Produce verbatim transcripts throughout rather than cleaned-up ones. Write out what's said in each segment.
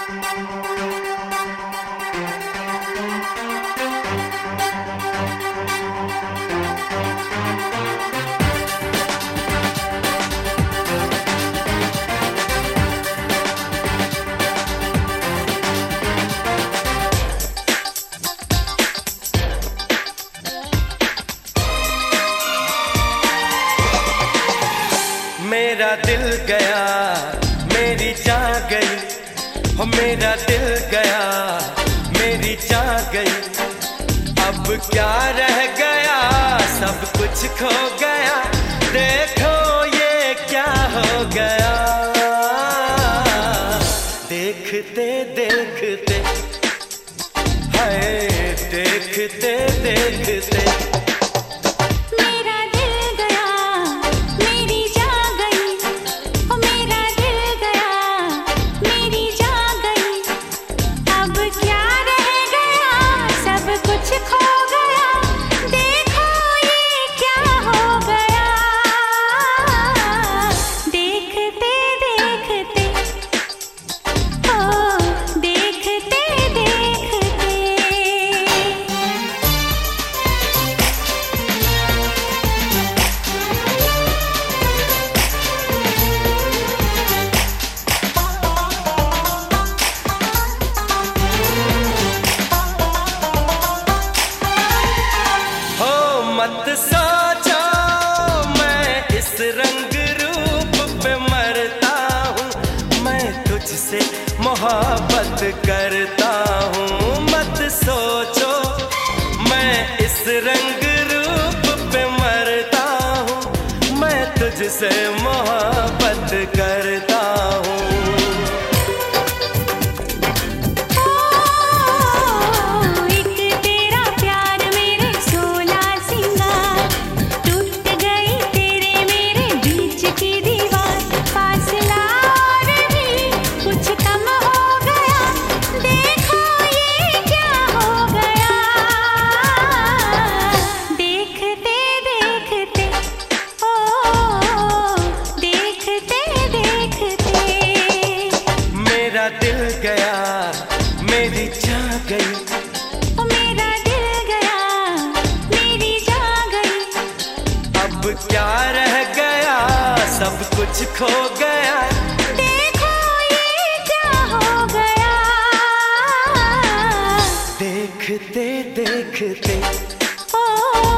मेरा दिल गया, मेरी जान गई, हो मेरा दिल गया, मेरी जान गई। अब क्या रह गया, सब कुछ खो गया, देखो ये क्या हो गया। देखते देखते हाय, देखते देखते मत सोचो मैं इस रंग रूप पे मरता हूँ, मैं तुझसे मोहब्बत करता हूँ। मत सोचो मैं इस रंग रूप पे मरता हूँ, मैं तुझसे मोहब्बत करता हूँ। दिल गया, मेरी जान गई, ओ मेरा दिल गया, मेरी जान गई। अब क्या रह गया, सब कुछ खो गया, देखो ये क्या हो गया। देखते देखते ओ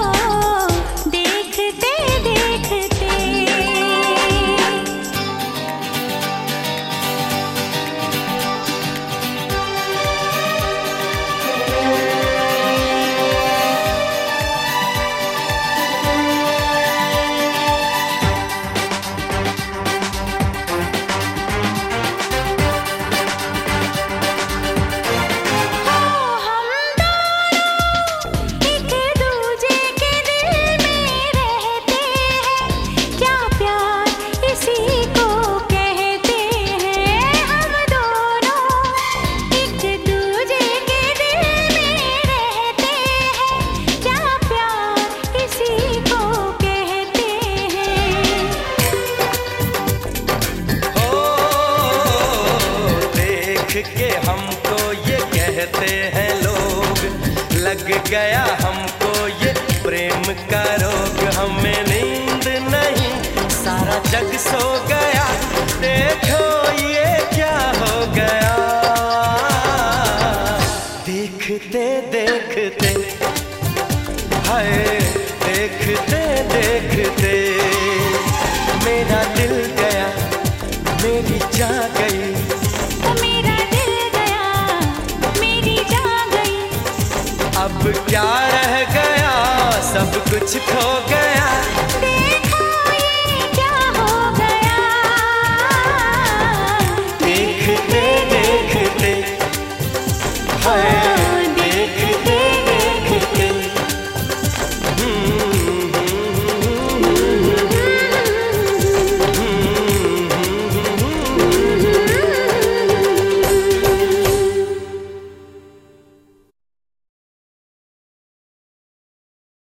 देखते देखते के हमको ये कहते हैं लोग, लग गया हमको ये प्रेम का रोग। हमें नींद नहीं, सारा जग सो गया, देखो ये क्या हो गया। देखते देखते हाय, देखते देखते मेरा दिल गया, मेरी जान गई, अब क्या रह गया, सब कुछ खो गया।